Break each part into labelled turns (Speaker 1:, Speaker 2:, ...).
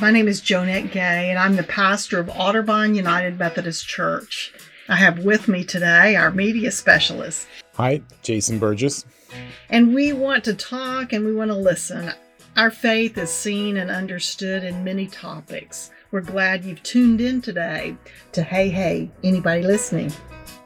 Speaker 1: My name is Jonette Gay, and I'm the pastor of Otterbein United Methodist Church. I have with me today our media specialist.
Speaker 2: Hi, Jason Burgess.
Speaker 1: And we want to talk and we want to listen. Our faith is seen and understood in many topics. We're glad you've tuned in today to Hey, anybody listening?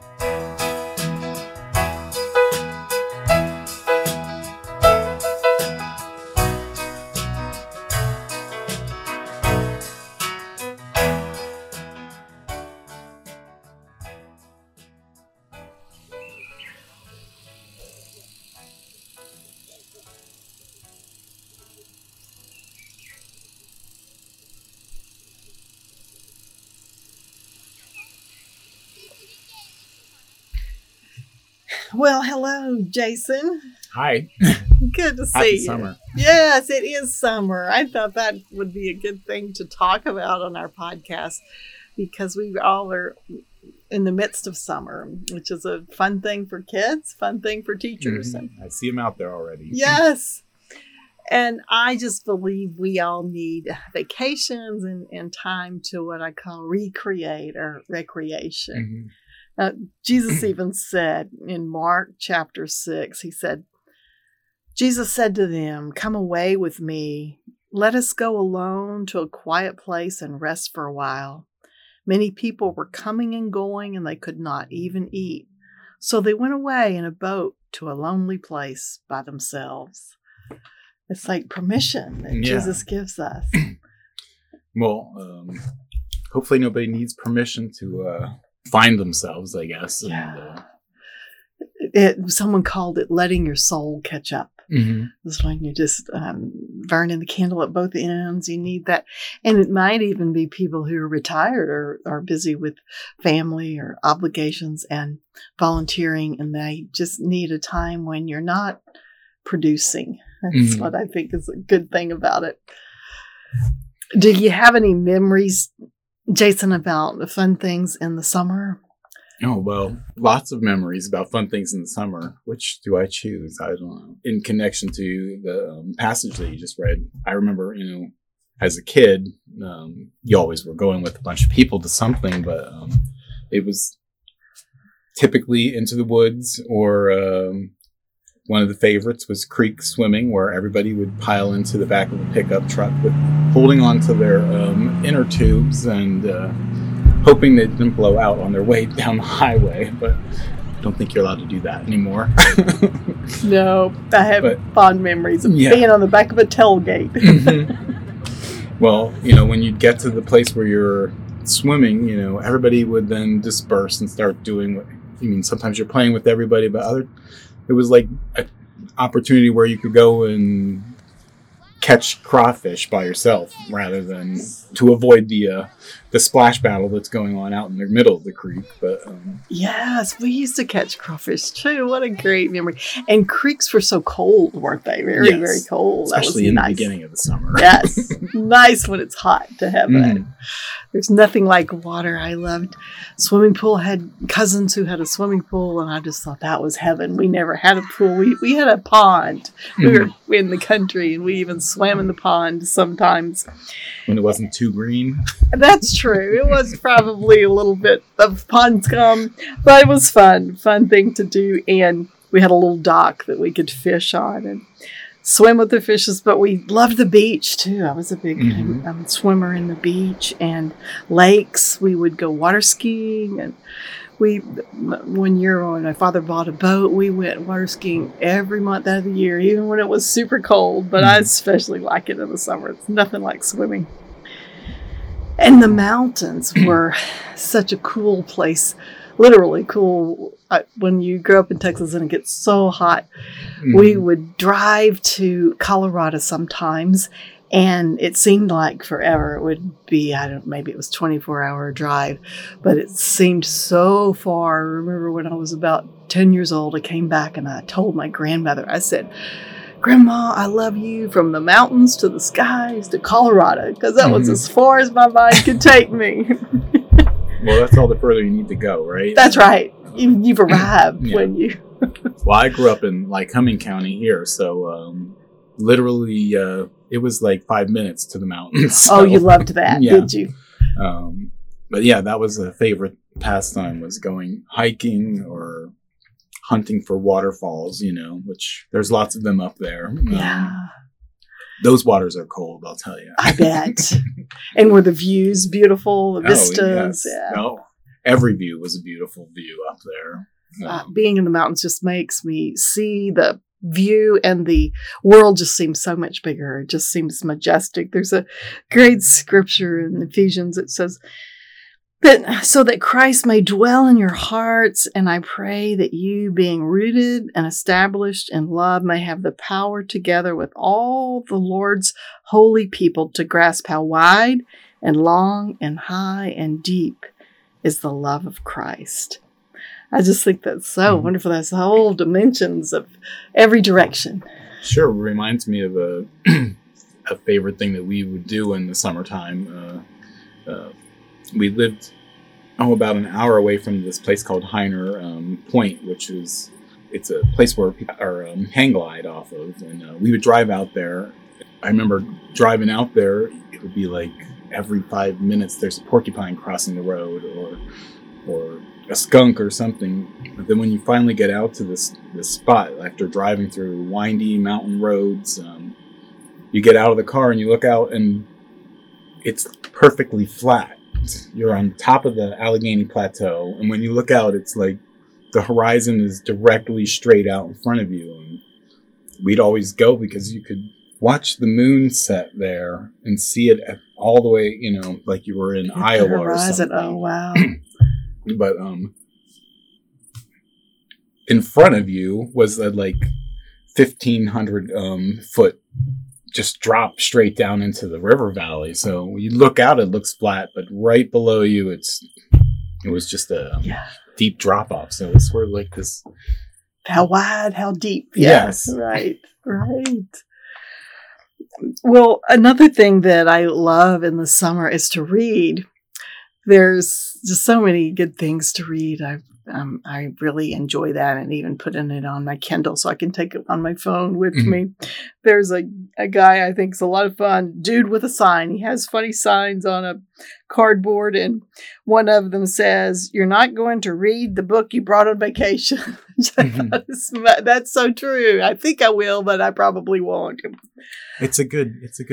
Speaker 1: Well, hello, Jason.
Speaker 2: Hi.
Speaker 1: Good to see
Speaker 2: Happy
Speaker 1: you.
Speaker 2: Summer.
Speaker 1: Yes, it is summer. I thought that would be a good thing to talk about on our podcast because we all are in the midst of summer, which is a fun thing for kids, fun thing for teachers.
Speaker 2: Mm-hmm. I see them out there already.
Speaker 1: Yes. And I just believe we all need vacations and time to what I call recreate or recreation.
Speaker 2: Mm-hmm.
Speaker 1: Jesus even said in Mark chapter 6, Jesus said to them, "Come away with me. Let us go alone to a quiet place and rest for a while." Many people were coming and going, and they could not even eat. So they went away in a boat to a lonely place by themselves. It's like permission that Jesus gives us.
Speaker 2: Well, hopefully nobody needs permission to find themselves, I guess.
Speaker 1: Yeah. Someone called it letting your soul catch up.
Speaker 2: Mm-hmm.
Speaker 1: It's when you just burning the candle at both ends. You need that. And it might even be people who are retired or are busy with family or obligations and volunteering, and they just need a time when you're not producing. That's what I think is a good thing about it. Do you have any memories, Jason, about the fun things in the summer?
Speaker 2: Oh, well, lots of memories about fun things in the summer. Which do I choose? I don't know. In connection to the passage that you just read, I remember, as a kid, you always were going with a bunch of people to something, but it was typically into the woods, or one of the favorites was creek swimming, where everybody would pile into the back of a pickup truck with holding on to their inner tubes and hoping they didn't blow out on their way down the highway. But I don't think you're allowed to do that anymore.
Speaker 1: No, I have fond memories of being on the back of a tailgate.
Speaker 2: Mm-hmm. Well, when you'd get to the place where you're swimming, everybody would then disperse and start doing sometimes you're playing with everybody, but it was like an opportunity where you could go and catch crawfish by yourself rather than to avoid the splash battle that's going on out in the middle of the creek. But
Speaker 1: yes, we used to catch crawfish too. What a great memory! And creeks were so cold, weren't they? Very, very cold.
Speaker 2: Especially
Speaker 1: that was
Speaker 2: in
Speaker 1: nice.
Speaker 2: the beginning of the summer.
Speaker 1: Yes, nice when it's hot to have that. There's nothing like water. I loved swimming pool. I had cousins who had a swimming pool, and I just thought that was heaven. We never had a pool. We had a pond. We were in the country, and we even swam in the pond sometimes.
Speaker 2: When it wasn't too green.
Speaker 1: That's true. It was probably a little bit of pond scum, but it was fun thing to do. And we had a little dock that we could fish on and swim with the fishes, but we loved the beach too. I was a big swimmer in the beach and lakes. We would go water skiing, and one year when my father bought a boat, we went water skiing every month out of the year, even when it was super cold. But I especially like it in the summer. It's nothing like swimming. And the mountains were such a cool place, literally cool. When you grow up in Texas and it gets so hot, we would drive to Colorado sometimes, and it seemed like forever. It would be, maybe it was 24-hour drive, but it seemed so far. I remember when I was about 10 years old, I came back and I told my grandmother, I said, "Grandma, I love you from the mountains to the skies to Colorado," because that was as far as my mind could take me.
Speaker 2: Well, that's all the further you need to go, right?
Speaker 1: That's right. You've arrived when you...
Speaker 2: Well, I grew up in Lycoming County here, so literally it was like 5 minutes to the mountains.
Speaker 1: So. Oh, you loved that, did you?
Speaker 2: But yeah, that was a favorite pastime, was going hiking or hunting for waterfalls, which there's lots of them up there.
Speaker 1: Yeah.
Speaker 2: Those waters are cold, I'll tell you.
Speaker 1: I bet. And were the views beautiful? The vistas?
Speaker 2: Yes.
Speaker 1: Yeah.
Speaker 2: No, every view was a beautiful view up there.
Speaker 1: Being in the mountains just makes me see the view, and the world just seems so much bigger. It just seems majestic. There's a great scripture in Ephesians that says that so that Christ may dwell in your hearts, and I pray that you, being rooted and established in love, may have the power together with all the Lord's holy people to grasp how wide and long and high and deep is the love of Christ. I just think that's so wonderful. That's the whole dimensions of every direction.
Speaker 2: Sure. Reminds me of a favorite thing that we would do in the summertime. We lived about an hour away from this place called Heiner Point, it's a place where people are hang glide off of. And we would drive out there. I remember driving out there, it would be like every 5 minutes there's a porcupine crossing the road or a skunk or something. But then when you finally get out to this spot, after driving through windy mountain roads, you get out of the car and you look out and it's perfectly flat. You're on top of the Allegheny Plateau, and when you look out, it's like the horizon is directly straight out in front of you. And we'd always go because you could watch the moon set there and see it all the way, like you were in Iowa or something.
Speaker 1: Oh, wow.
Speaker 2: But in front of you was a 1,500 foot just drop straight down into the river valley. So when you look out, it looks flat, but right below you, it was just a deep drop off. So it's sort of like this.
Speaker 1: How wide, how deep.
Speaker 2: Yes.
Speaker 1: Right. Well, another thing that I love in the summer is to read. There's just so many good things to read. I really enjoy that, and even putting it on my Kindle so I can take it on my phone with me. There's a guy I think is a lot of fun, Dude with a Sign. He has funny signs on a cardboard, and one of them says, "You're not going to read the book you brought on vacation." That's so true. I think I will, but I probably won't.
Speaker 2: It's a good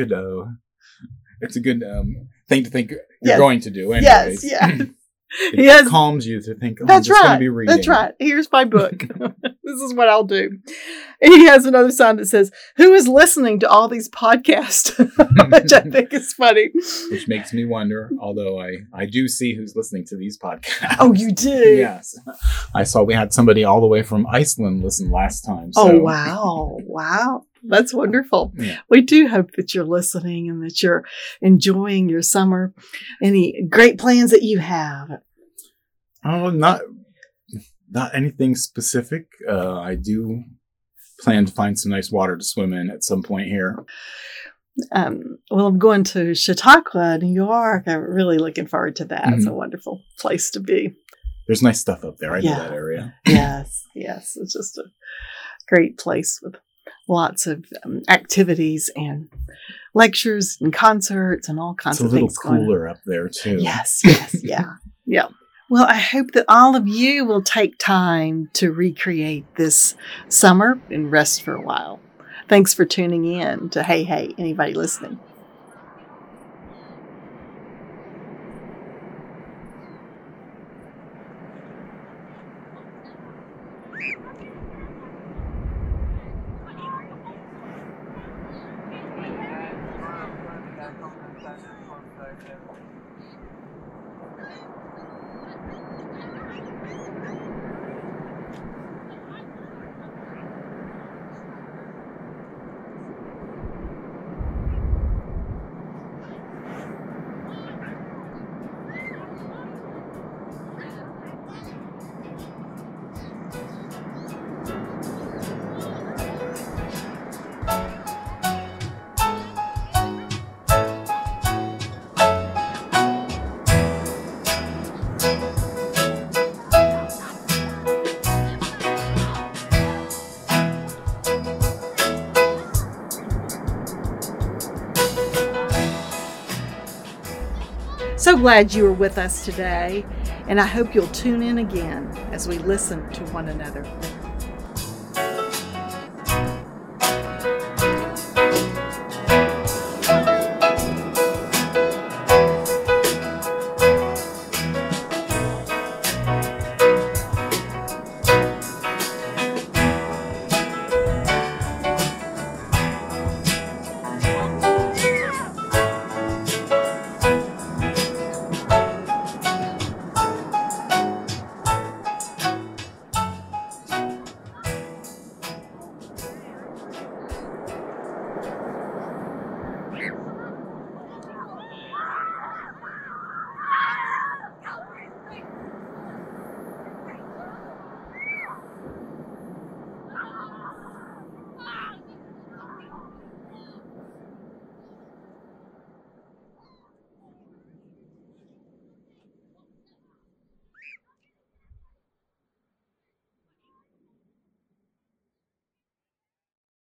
Speaker 2: thing to think you're going to do. Anyways.
Speaker 1: Yes, yeah.
Speaker 2: It calms you to think,
Speaker 1: that's
Speaker 2: I'm just going to be reading.
Speaker 1: That's right. Here's my book. This is what I'll do. And he has another sign that says, "Who is listening to all these podcasts?" Which I think is funny.
Speaker 2: Which makes me wonder, although I do see who's listening to these podcasts.
Speaker 1: Oh, you do?
Speaker 2: Yes. I saw we had somebody all the way from Iceland listen last time. So.
Speaker 1: Oh, wow. Wow. That's wonderful.
Speaker 2: Yeah.
Speaker 1: We do hope that you're listening and that you're enjoying your summer. Any great plans that you have?
Speaker 2: Oh, not anything specific. I do plan to find some nice water to swim in at some point here.
Speaker 1: Well, I'm going to Chautauqua, New York. I'm really looking forward to that. Mm-hmm. It's a wonderful place to be.
Speaker 2: There's nice stuff up there. I know that area.
Speaker 1: Yes. It's just a great place with lots of activities and lectures and concerts and all kinds of things.
Speaker 2: It's a little cooler up there too.
Speaker 1: Yes, yeah. Well, I hope that all of you will take time to recreate this summer and rest for a while. Thanks for tuning in to Hey, anybody listening? So glad you were with us today, and I hope you'll tune in again as we listen to one another.